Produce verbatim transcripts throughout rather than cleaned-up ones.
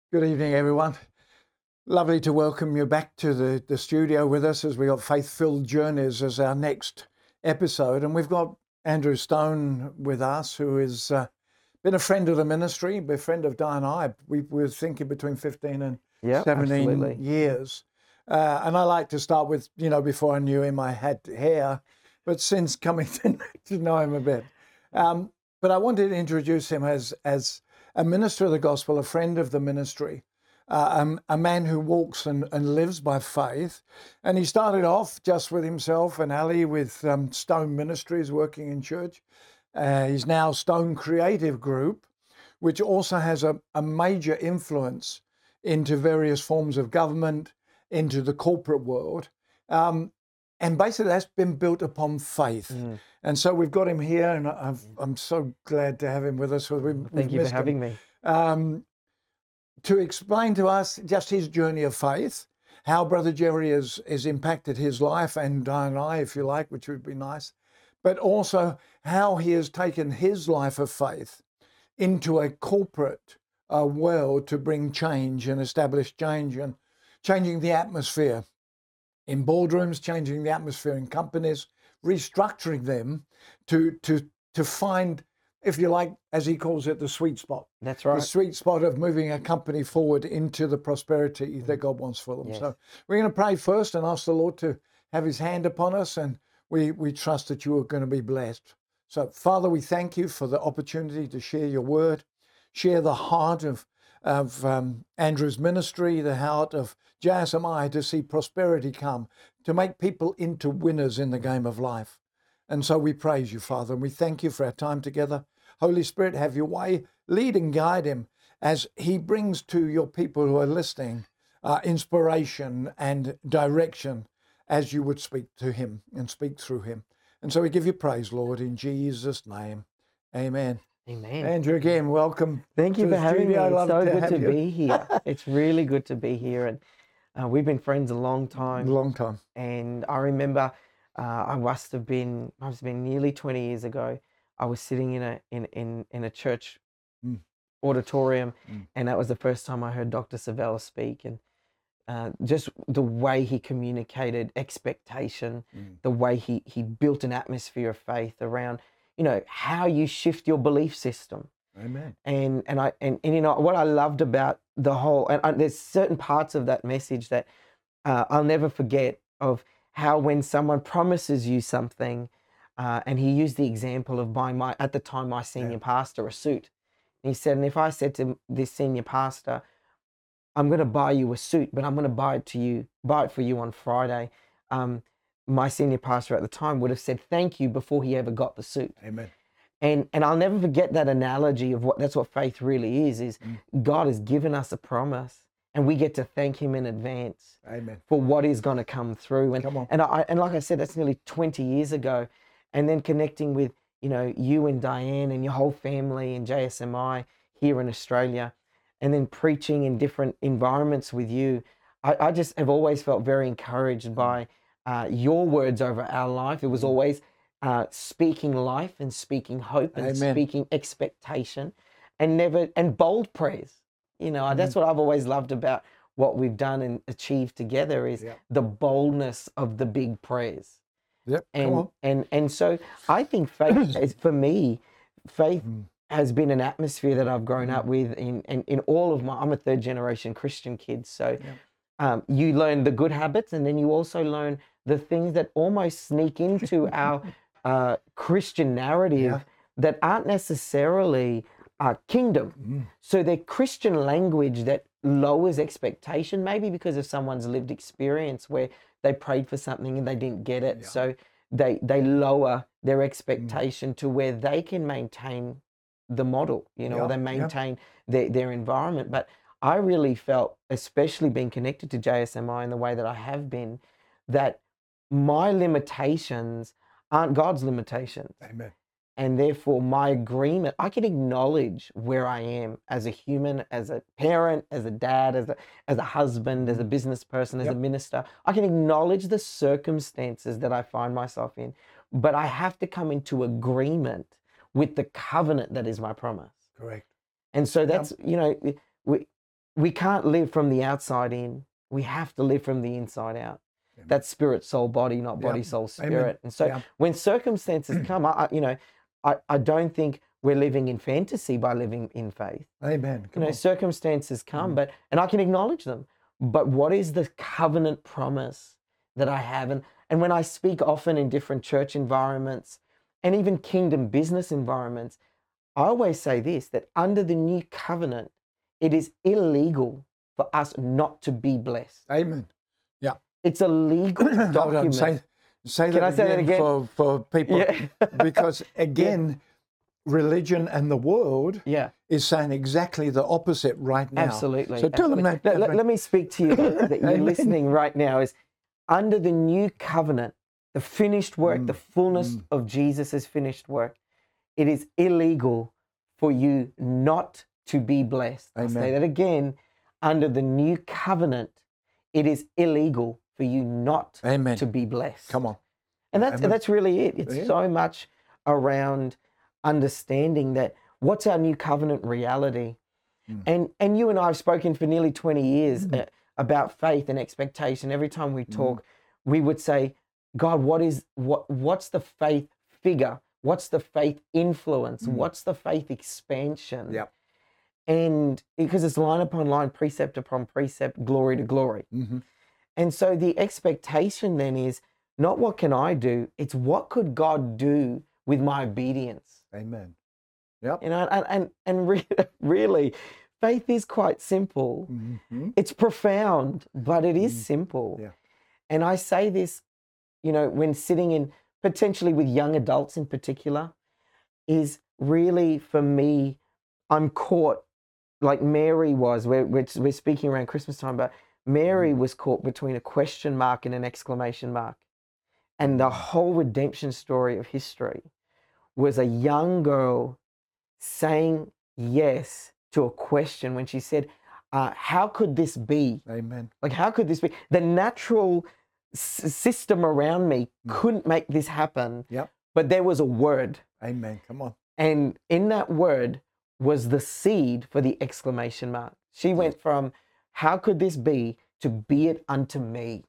Good evening, everyone. Lovely to welcome you back to the, the studio with us as we got Faith-Filled Journeys as our next episode. And we've got Andrew Stone with us, who has uh, been a friend of the ministry, a friend of Di and I. We were thinking between fifteen and Yeah, seventeen absolutely. years. Uh, and I like to start with, you know, before I knew him, I had hair, but since coming to, to know him a bit. Um, but I wanted to introduce him as, as a minister of the gospel, a friend of the ministry, uh, um, a man who walks and, and lives by faith. And he started off just with himself and Ali with um, Stone Ministries, working in church. Uh, he's now Stone Creative Group, which also has a, a major influence into various forms of government, into the corporate world. Um, and basically that's been built upon faith. Mm. And so we've got him here, and I've, I'm so glad to have him with us. We've, we've Thank you for missed him. having me. Um, to explain to us just his journey of faith, how Brother Jerry has, has impacted his life, and Di and I, if you like, which would be nice, but also how he has taken his life of faith into a corporate uh, world to bring change and establish change and changing the atmosphere in boardrooms, changing the atmosphere in companies, restructuring them to to to find, if you like, as he calls it, the sweet spot. That's The right. sweet spot of moving a company forward into the prosperity that God wants for them. Yes. So we're going to pray first and ask the Lord to have his hand upon us, and we, we trust that you are going to be blessed. So, Father, we thank you for the opportunity to share your word, share the heart of, of um, Andrew's ministry, the heart of J S M I, to see prosperity come, to make people into winners in the game of life. And so we praise you, Father, and we thank you for our time together. Holy Spirit, have your way. Lead and guide him as he brings to your people who are listening uh, inspiration and direction as you would speak to him and speak through him. And so we give you praise, Lord, in Jesus' name. Amen. Amen. Andrew, again, welcome. Thank you to for the having me. studio. I It's love so to good have to you. be here. It's really good to be here. And uh, we've been friends a long time. Long time. And I remember uh, I must have been, must have been nearly twenty years ago. I was sitting in a in in, in a church Mm. auditorium, Mm. and that was the first time I heard Doctor Savella speak. And uh, just the way he communicated expectation, Mm. the way he he built an atmosphere of faith around, you know, how you shift your belief system. Amen. And and I and, and you know what I loved about the whole, and, and there's certain parts of that message that uh, I'll never forget, of how when someone promises you something, uh, and he used the example of buying my, at the time, my senior Yeah. pastor a suit. And he said, and if I said to this senior pastor, I'm going to buy you a suit, but I'm going to buy it to you, buy it for you on Friday. Um, my senior pastor at the time would have said thank you before he ever got the suit. Amen. And and I'll never forget that analogy of what that's what faith really is. Is Mm. God has given us a promise, and we get to thank Him in advance Amen. for what is going to come through. And Come on. and I and like I said, that's nearly twenty years ago. And then connecting with, you know, you and Diane and your whole family and J S M I here in Australia, and then preaching in different environments with you, I, I just have always felt very encouraged by uh, your words over our life. It was Mm. always uh, speaking life and speaking hope and Amen. speaking expectation, and never and bold prayers. You know, that's what I've always loved about what we've done and achieved together, is Yep. the boldness of the big prayers. Yep. Come And on. and and so I think faith is, for me, faith Mm. has been an atmosphere that I've grown Mm. up with in, in in all of my, I'm a third generation Christian kid. So Yep. um, you learn the good habits, and then you also learn the things that almost sneak into our uh, Christian narrative Yeah. that aren't necessarily uh, kingdom. Mm. So they're Christian language that lowers expectation, maybe because of someone's lived experience where they prayed for something and they didn't get it. Yeah. So they they lower their expectation to where they can maintain the model, you know, or Yeah, they yeah. maintain their, their environment. But I really felt, especially being connected to J S M I in the way that I have been, that my limitations aren't God's limitations. Amen. And therefore, my agreement, I can acknowledge where I am as a human, as a parent, as a dad, as a, as a husband, as a business person, as Yep. a minister. I can acknowledge the circumstances that I find myself in, but I have to come into agreement with the covenant that is my promise. Correct. And so that's, you know, we, we can't live from the outside in. We have to live from the inside out. Amen. That's spirit, soul, body, not body, Yep. soul, Amen. spirit. And so Yep. when circumstances come, I, I- you know, I, I don't think we're living in fantasy by living in faith. Amen. You Come know, on. circumstances come, Mhm. but and I can acknowledge them. But what is the covenant promise that I have? And and when I speak often in different church environments and even kingdom business environments, I always say this, that under the new covenant, it is illegal for us not to be blessed. Amen. Yeah. It's a legal Hold on. document. Say, say Can that I say that again, again? for, for people. Yeah. Because again, religion and the world Yeah, is saying exactly the opposite right now. absolutely. So tell them absolutely. that. Let, let- let me speak to you that you're Amen. listening right now is under the new covenant, the finished work, the Mm, fullness mm. of Jesus' finished work, it is illegal for you not to be blessed. I'll say Amen. that again. Under the new covenant, it is illegal for you not Amen. to be blessed. Come on. And that's Amen. that's really it. It's Yeah. so much around understanding that what's our new covenant reality. Mm. And and you and I have spoken for nearly twenty years Mm. uh, about faith and expectation. Every time we Mm. talk, we would say, God, what is what what's the faith figure? What's the faith influence? Mm. What's the faith expansion? Yep. And because it's line upon line, precept upon precept, glory to glory. Mm-hmm. And so the expectation then is not what can I do, it's what could God do with my obedience. Amen. Yep. You know, and and, and re- really, faith is quite simple. Mm-hmm. It's profound, but it is Mm. simple. Yeah. And I say this, you know, when sitting in potentially with young adults in particular, is really for me, I'm caught like Mary was. We're, we're, we're speaking around Christmas time, but Mary Mm. was caught between a question mark and an exclamation mark. And the Mm. whole redemption story of history was a young girl saying yes to a question when she said, uh, how could this be? Amen. Like, how could this be? The natural s- system around me Mm. couldn't make this happen, Yep. but there was a word. Amen. Come on. And in that word was the seed for the exclamation mark. She went from, how could this be, to be it unto me.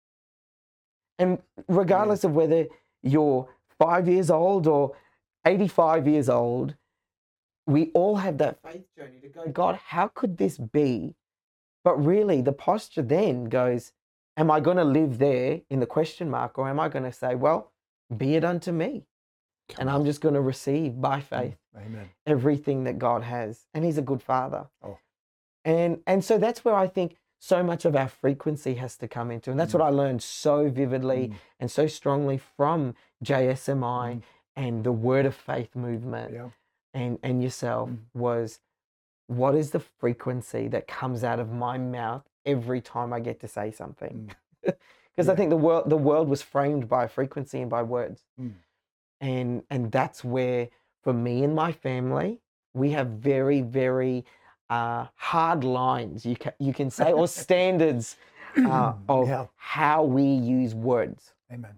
And regardless of whether you're five years old or eighty-five years old, we all have that faith journey to go, God, how could this be? But really, the posture then goes, am I going to live there in the question mark, or am I going to say, well, be it unto me? Come And on. I'm just going to receive by faith Amen. everything that God has. And He's a good Father. Oh. And, and so that's where I think so much of our frequency has to come into. And that's Mm. what I learned so vividly Mm. and so strongly from J S M I Mm. and the Word of Faith movement Yeah. and, and yourself Mm. was, what is the frequency that comes out of my mouth every time I get to say something? Because Yeah. I think the world the world was framed by frequency and by words. Mm. And and that's where, for me and my family, we have very, very uh, hard lines, you can, you can say, or standards uh, of Yeah. how we use words. Amen.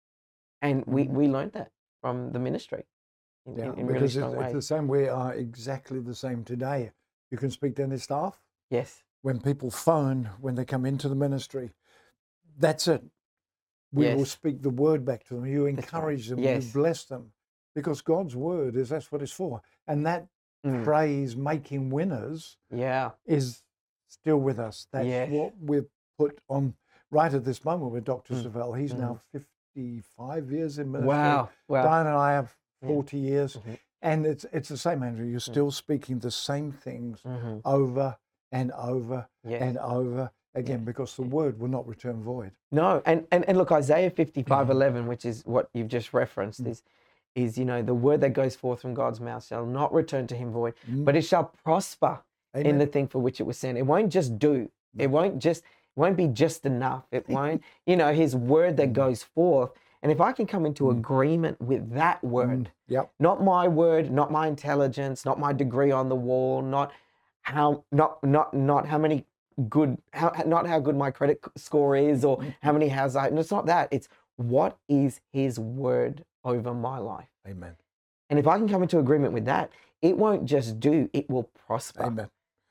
And we, Mm. we learned that from the ministry in, Yeah. in, in really Because it's, strong it's the ways. same. We are exactly the same today. You can speak to any staff. Yes. When people phone, when they come into the ministry, that's it. We will Yes. speak the word back to them. You That's right. encourage them. Yes. You bless them. Because God's word is, that's what it's for. And that Mm. phrase, making winners, Yeah. is still with us. That's Yes. what we've put on right at this moment with Doctor Mm. Savelle. He's Mm. now fifty-five years in ministry. Wow. Wow. Diane and I have Yeah. forty years. Mhm. And it's it's the same, Andrew. You're still speaking the same things Mhm. over and over Yes. and over again, Yes. because the word will not return void. No, and, and and look, Isaiah fifty-five Mhm. eleven, which is what you've just referenced, Mm. is is you know the word that goes forth from God's mouth shall not return to Him void, Mm. but it shall prosper in Amen. the thing for which it was sent. It won't just do. No. It won't just won't be just enough. It won't, you know, His word that Mm. goes forth. And if I can come into Mm. agreement with that word, Mm. Yep. not my word, not my intelligence, not my degree on the wall, not how not not not how many good how not how good my credit score is or how many has I. No, it's not that. It's what is His word over my life. Amen. And if I can come into agreement with that, it won't just do, it will prosper. Amen.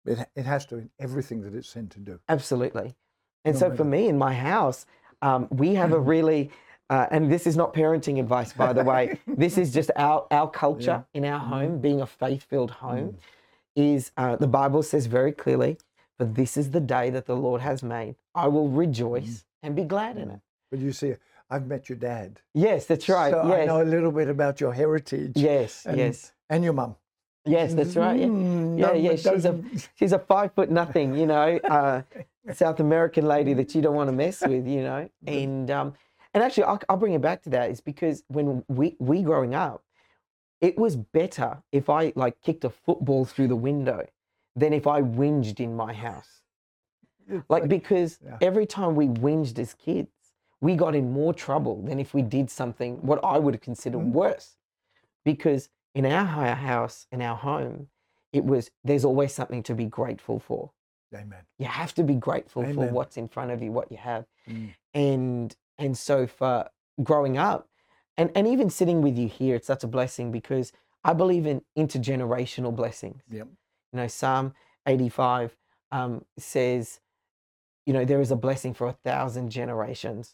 It, it has to in everything that it's sent to do. Absolutely. And No so for matter. me in my house, um, we have a really, uh, and this is not parenting advice, by the way. This is just our our culture in our home, being a faith-filled home. Is uh, the Bible says very clearly, "For this is the day that the Lord has made. I will rejoice and be glad in it." But you see, I've met your dad. Yes, that's right. So I Yes, know a little bit about your heritage. yes, and, yes, And your mum. yes. That's right. Yeah, Mm, yeah, no, yeah. it She's a doesn't- she's a five foot nothing, you know, uh, South American lady that you don't want to mess with, you know. And um, and actually, I'll, I'll bring it back to that. Is because when we we growing up, it was better if I like kicked a football through the window than if I whinged in my house. It's Like, because yeah. every time we whinged as kids, we got in more trouble than if we did something what I would consider Mhm. worse. Because in our hi- house, in our home, it was there's always something to be grateful for. Amen. You have to be grateful for Amen. what's in front of you, what you have. Mm. And and so for growing up, and, and even sitting with you here, it's such a blessing because I believe in intergenerational blessings. Yep. You know, Psalm eighty-five um, says, you know, there is a blessing for a thousand generations.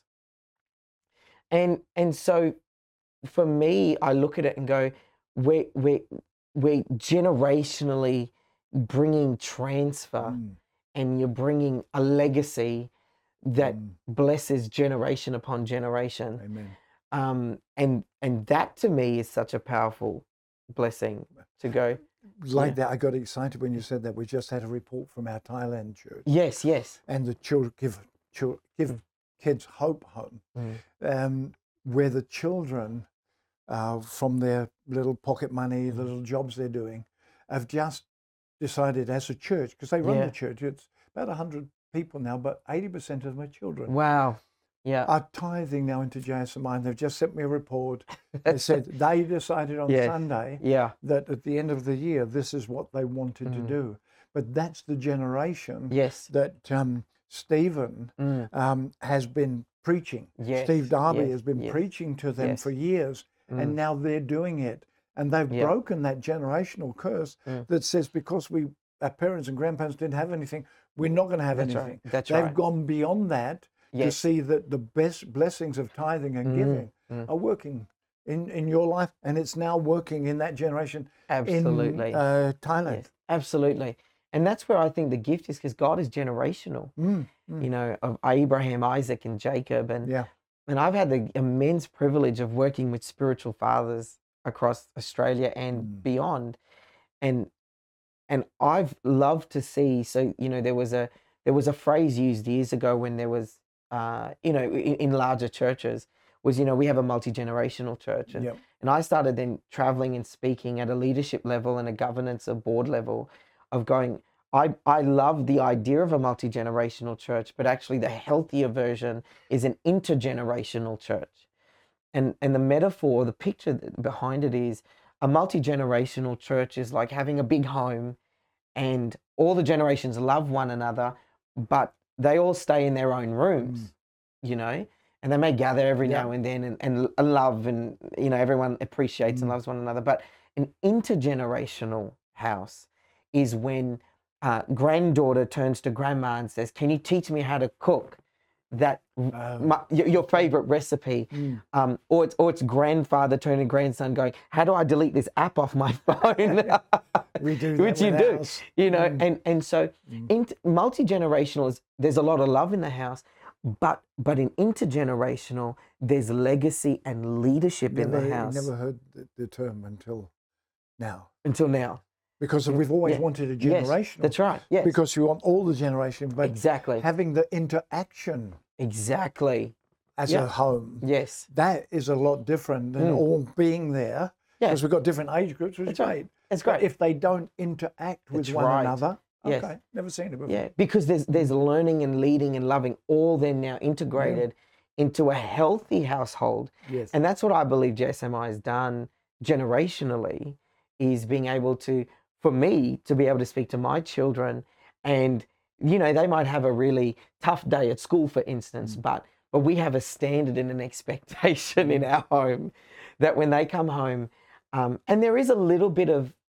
And and so for me, I look at it and go, we're, we're, we're generationally bringing transfer, Mm. and you're bringing a legacy that Mm. blesses generation upon generation. Amen. Um, and and that to me is such a powerful blessing to go, Like Yeah. that, I got excited when you said that. We just had a report from our Thailand church, yes, yes. and the children give chil- give kids hope home, Mm. um, where the children, uh, from their little pocket money, the little jobs they're doing, have just decided as a church, because they run Yeah. the church. It's about a hundred people now, but eighty percent of them are children. Wow. Yeah. Are tithing now into J S M I, and they've just sent me a report. They said they decided on Yes. Sunday Yeah. that at the end of the year, this is what they wanted to Mm. do. But that's the generation Yes. that um, Stephen Mm. um, has been preaching. Yes. Steve Darby Yes. has been Yes. preaching to them Yes. for years, Mm. and now they're doing it. And they've Yeah. broken that generational curse Mm. that says because we, our parents and grandparents didn't have anything, we're not going to have That's anything. right. That's They've right. gone beyond that to Yes. see that the best blessings of tithing and Mm, giving mm. are working in, in your life, and it's now working in that generation Absolutely. in uh, Thailand. Yes. Absolutely. And that's where I think the gift is, because God is generational. Mm, mm, You know, of Abraham, Isaac, and Jacob, and yeah. and I've had the immense privilege of working with spiritual fathers across Australia and Mm. beyond, and and I've loved to see. So you know, there was a there was a phrase used years ago when there was, uh, you know, in, in larger churches, was, you know, we have a multi generational church, and Yep. and I started then traveling and speaking at a leadership level and a governance or board level, of going, I, I love the idea of a multi generational church, but actually the healthier version is an intergenerational church. And, and the metaphor, the picture that- behind it is a multi generational church is like having a big home, and all the generations love one another, but they all stay in their own rooms, you know, and they may gather every Yeah. now and then and, and l- love, and, you know, everyone appreciates and Mm. loves one another. But an intergenerational house is when uh, granddaughter turns to grandma and says, "Can you teach me how to cook that Oh. my, your, your favorite recipe?" Mm. Um, or it's or it's grandfather turning to grandson going, "How do I delete this app off my phone?" We do that Which you with do, ours. you know. Mm. And and so Mm. in multi generational is there's a lot of love in the house, but but in intergenerational there's legacy and leadership in Never, the house never heard the, the term until now, until now. because we've always Yeah. wanted a Yes, generational. that's right. Yes, Because you want all the generation, but exactly, having the interaction exactly. as Yeah. a home, Yes, that is a lot different than Mm. all being there. yeah, Because we've got different age groups, which is That's right. great. that's But great. if they don't interact with That's one right. another, Yes. okay, never seen it before. Yeah, because there's there's learning and leading and loving all then now integrated into a healthy household. Yes. And that's what I believe J S M I has done generationally, is being able to, for me, to be able to speak to my children, and, you know, they might have a really tough day at school, for instance, but but we have a standard and an expectation in our home that when they come home, um, and there is a little bit of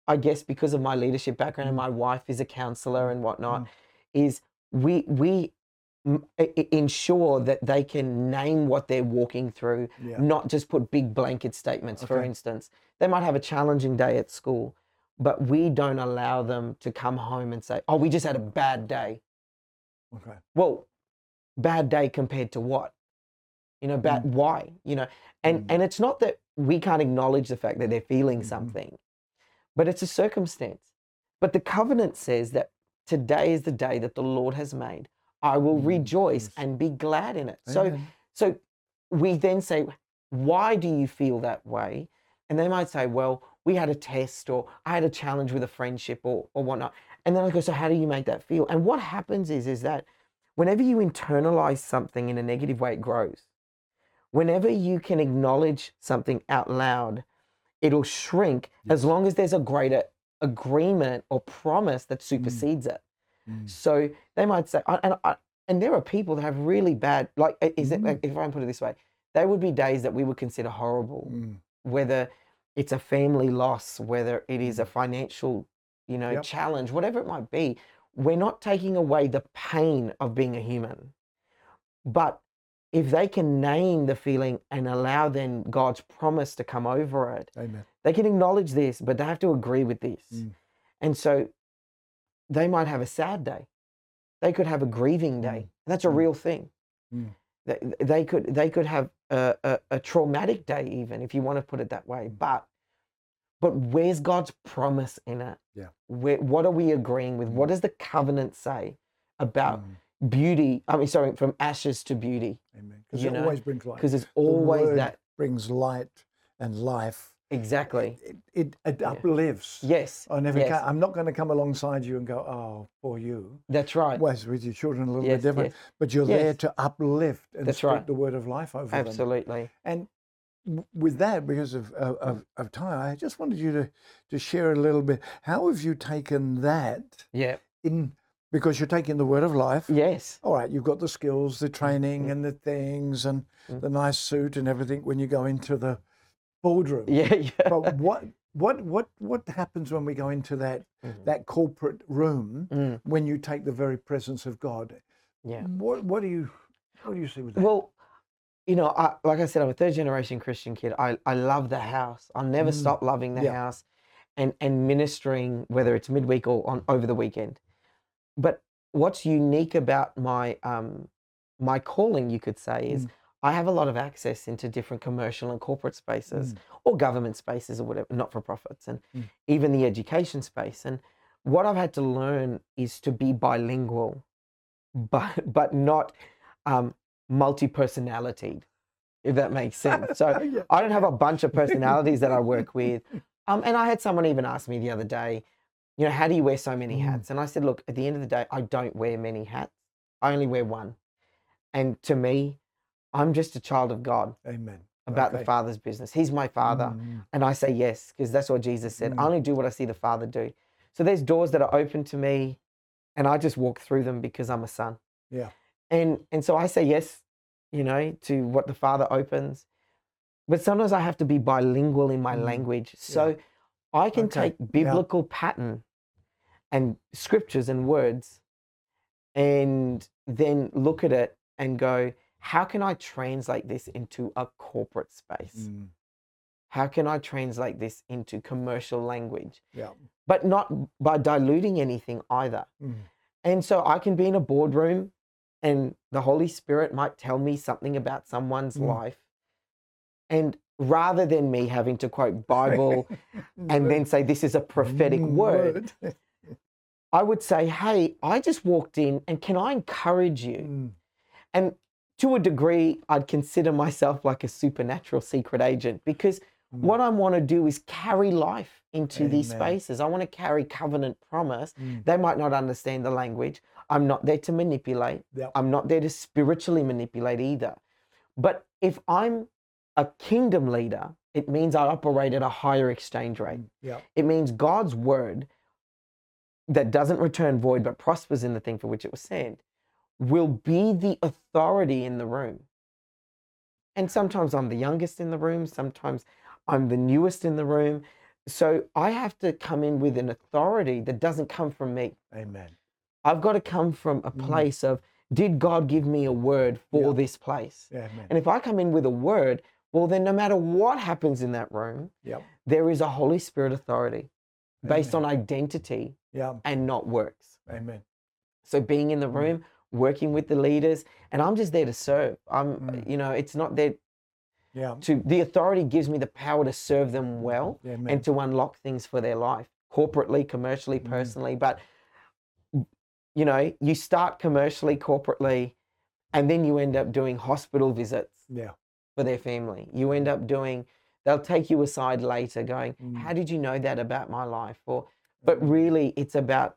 I guess because of my leadership background and Mm. my wife is a counselor and whatnot, Mm. is we we m- i- i- ensure that they can name what they're walking through, Yeah. not just put big blanket statements. For Okay. instance, they might have a challenging day at school, but we don't allow them to come home and say, "Oh, we just had a bad day." Okay. Well, bad day compared to what? You know, bad Mm. why? You know, and Mm. and it's not that we can't acknowledge the fact that they're feeling Mhm. something, but it's a circumstance. But the covenant says that today is the day that the Lord has made. I will Mm. rejoice Yes. and be glad in it. So, Amen. so we then say, why do you feel that way? And they might say, well, we had a test or I had a challenge with a friendship or, or whatnot. And then I go, so how do you make that feel? And what happens is, is that whenever you internalize something in a negative way, it grows. Whenever you can acknowledge something out loud, it'll shrink as Yes. long as there's a greater agreement or promise that Mm. supersedes it. Mm. So they might say, I- and I, and there are people that have really bad, like, i- is it, Mm. like, if I can put it this way, there would be days that we would consider horrible, Mm. whether it's a family loss, whether it is a Mm. financial, you know, Yep. challenge, whatever it might be. We're not taking away the pain of being a human, but if they can name the feeling and allow then God's promise to come over it, Amen. they can acknowledge this, but they have to agree with this. Mm. And so they might have a sad day. They could have a grieving day. Mm. And that's a Mm. real thing. Mm. They, they could they could have a, a, a traumatic day, even if you want to put it that way. Mm. But but where's God's promise in it? Yeah. Where, what are we agreeing with? What Mm. does the covenant say about Mm. beauty? I mean, sorry, from ashes to beauty. Amen. Because You it know, always brings light. because there's The always word that. brings light and life. Exactly. It, it, it Yeah. uplifts. Yes. I never Yes. ca- I'm not going to come alongside you and go, oh, poor you. That's right. Well, it's with your children a little Yes, bit different, yes. but you're there Yes. to uplift and That's speak right. the word of life over them. Absolutely. And w- with that, because of, of, of, of time, I just wanted you to, to share a little bit. How have you taken that Yeah. in, because you're taking the word of life. Yes. All right, you've got the skills, the training Mm. and the things and Mm. the nice suit and everything when you go into the boardroom. Yeah. Yeah. But what what what what happens when we go into that Mhm. that corporate room Mm. when you take the very presence of God? Yeah. What what do you what do you see with that? Well, you know, I, like I said, I'm a third generation Christian kid. I, I love the house. I'll never Mm. stop loving the Yeah. house and, and ministering, whether it's midweek or on over the weekend. But what's unique about my um my calling, you could say, is Mm. I have a lot of access into different commercial and corporate spaces Mm. or government spaces or whatever, not for profits, and Mm. even the education space. And what I've had to learn is to be bilingual, but but not um, multi-personality, if that makes sense. So Yeah. I don't have a bunch of personalities that I work with. Um, and I had someone even ask me the other day, you know, how do you wear so many Mm. hats? And I said, look, at the end of the day, I don't wear many hats. I only wear one. And to me, I'm just a child of God Amen. about the Okay. Father's business. He's my Father. Mm. And I say yes, because that's what Jesus said. I Mm. only do what I see the Father do. So there's doors that are open to me, and I just walk through them because I'm a son. Yeah. And and so I say yes, you know, to what the Father opens. But sometimes I have to be bilingual in my Mm. language. So I can Okay. take Yeah. biblical pattern and scriptures and words and then look at it and go, how can I translate this into a corporate space? Mm. How can I translate this into commercial language? Yeah. But not by diluting anything either. Mm. And so I can be in a boardroom and the Holy Spirit might tell me something about someone's Mm. life. And rather than me having to quote Bible and then say, this is a prophetic Mm, word, I would say, hey, I just walked in and can I encourage you? Mm. And to a degree, I'd consider myself like a supernatural secret agent because Mm. what I want to do is carry life into these Amen. spaces. I want to carry covenant promise. Mm. They might not understand the language. I'm not there to manipulate. Yep. I'm not there to spiritually manipulate either. But if I'm a kingdom leader, it means I operate at a higher exchange rate. Mm. Yeah. It means God's word that doesn't return void but prospers in the thing for which it was sent will be the authority in the room. And sometimes I'm the youngest in the room, sometimes I'm the newest in the room, So I have to come in with an authority that doesn't come from me. Amen. I've got to come from a Mm. place of, did God give me a word for Yeah. this place? Yeah, amen. And if I come in with a word, well, then no matter what happens in that room, Yep. there is a Holy Spirit authority based Amen. on identity Yeah. and not works. Amen. So being in the Mm. room, working with the leaders, and I'm just there to serve. I'm, Mm. you know, it's not there Yeah. to, the authority gives me the power to serve them well Yeah, and amen. to unlock things for their life, corporately, commercially, Mm. personally. But, you know, you start commercially, corporately, and then you end up doing hospital visits Yeah. for their family. You end up doing, they'll take you aside later going, Mm. how did you know that about my life? Or, but Mm. really it's about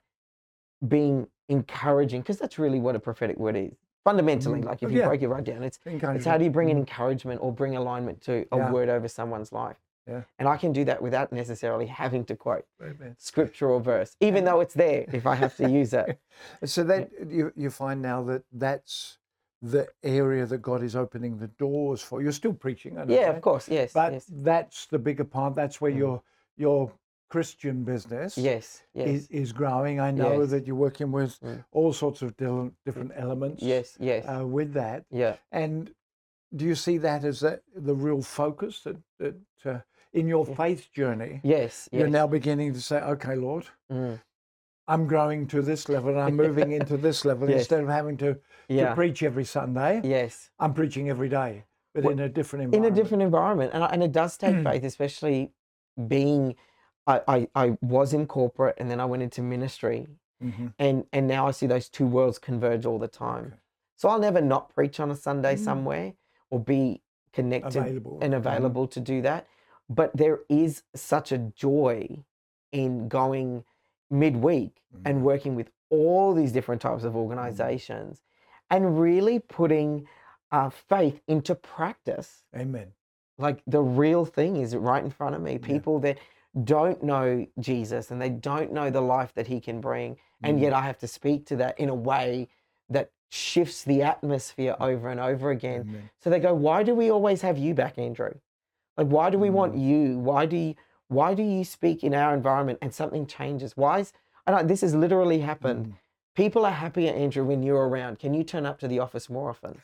being encouraging, because that's really what a prophetic word is. Fundamentally, Mm. like if Oh, you yeah. break it right down, it's, it's how Encouragement. do you bring an Mm. encouragement or bring alignment to a Yeah. word over someone's life? Yeah. And I can do that without necessarily having to quote Amen. scripture or verse, even And though it's there if I have to use it. so that you you find now that that's the area that God is opening the doors for. You're still preaching, I know Yeah, of that, course. Yes, but yes, that's the bigger part. That's where Mm. your your Christian business yes, is yes, is growing. I know yes, that you're working with Mm. all sorts of dil- different elements yes, yes, uh, with that. yeah, And do you see that as the, the real focus that, that uh, in your Yeah. faith journey, yes, you're yes. now beginning to say, okay, Lord, Mm. I'm growing to this level and I'm moving into this level Yes. instead of having to, to Yeah, preach every Sunday. yes. I'm preaching every day, but Well, in a different In a environment. different environment, and I- and it does take faith, especially being. I, I I was in corporate, and then I went into ministry, hmm and and now I see those two worlds converge all the time. Okay. So I'll never not preach on a Sunday Mm. somewhere or be connected Available. and Mhm. available to do that. But there is such a joy in going midweek Mm. and working with all these different types of organizations and really putting uh, faith into practice. Amen. Like the real thing is right in front of me. Yeah. People that don't know Jesus and they don't know the life that he can bring. And Mm. yet I have to speak to that in a way that shifts the atmosphere over and over again. Amen. So they go, why do we always have you back, Andrew? Like, why do we want Mm. you? Why do you, why do you speak in our environment and something changes? Why is, and I, this has literally happened. Mm. People are happier, Andrew, when you're around. Can you turn up to the office more often?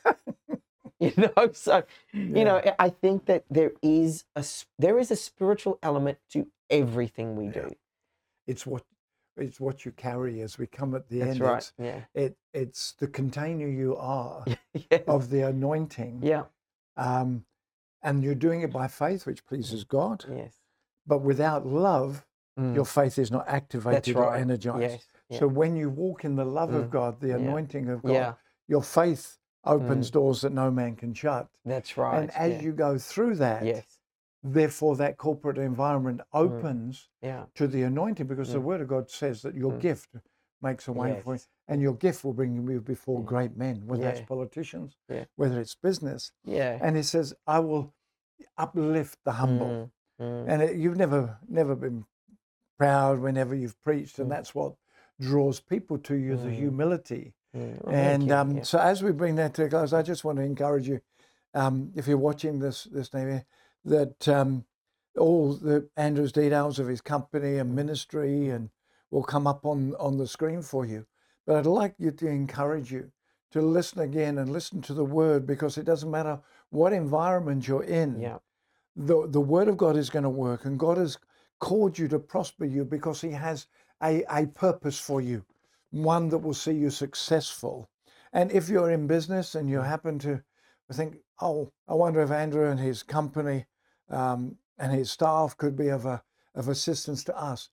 You know, so you know, I think that there is a s- there is a spiritual element to everything we Yeah. do. It's what it's what you carry as we come at the That's end. right. It's, Yeah. it it's the container you are Yes. of the anointing. Yeah. Um, and you're doing it by faith, which pleases God. Yes. But without love, Mm. your faith is not activated or right. energized. Yes. Yeah. So when you walk in the love of Mm. God, the Yeah. anointing of God, Yeah. your faith opens Mm. doors that no man can shut. That's right. And as yeah. you go through that, Yes. therefore that corporate environment opens Yeah. to the anointing, because the Mm. word of God says that your Mm. gift makes a way for you, Yes. and your gift will bring you before Yeah. great men, whether Yeah. that's politicians, Yeah. whether it's business. Yeah. And he says, I will uplift the humble. Mm. Mm. And it, you've never never been proud whenever you've preached, and Mm. that's what draws people to you, the Mm. humility. Mm. Well, thank And you. um, Yeah. so as we bring that to a close, I just want to encourage you, um, if you're watching this this Navy, that um, all the Andrew's details of his company and ministry and will come up on, on the screen for you. But I'd like you to encourage you to listen again and listen to the word, because it doesn't matter what environment you're in. Yeah. The, the word of God is going to work, and God has called you to prosper you because he has a, a purpose for you, one that will see you successful. And if you're in business and you happen to think, oh, I wonder if Andrew and his company um, and his staff could be of a of assistance to us,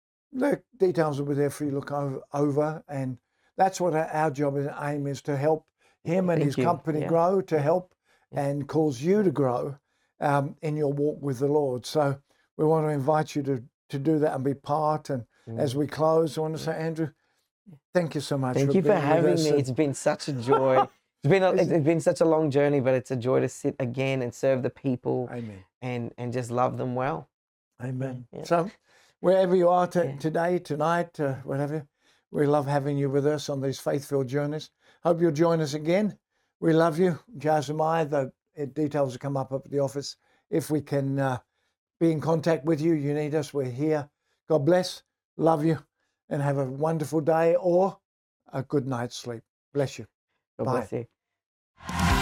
the details will be there for you to look over, over and that's what our, our job and aim is, to help him and Thank his you. company Yeah. grow, to Yeah. help Yeah. and cause you to grow um, in your walk with the Lord. So we want to invite you to to do that and be part. And Mm. as we close, I want to say, Andrew, thank you so much. Thank for you for being with having us. me. And It's been such a joy. It's been a, Is it's it- been such a long journey, but it's a joy to sit again and serve the people Amen. and and just love them well. Amen. Yeah. So wherever you are t- Yeah. today, tonight, uh, whatever, we love having you with us on these faith-filled journeys. Hope you'll join us again. We love you. Jazz and I, the uh, details will come up at the office if we can uh, be in contact with you. You need us, we're here. God bless, love you, and have a wonderful day or a good night's sleep. Bless you. God Bye. bless you.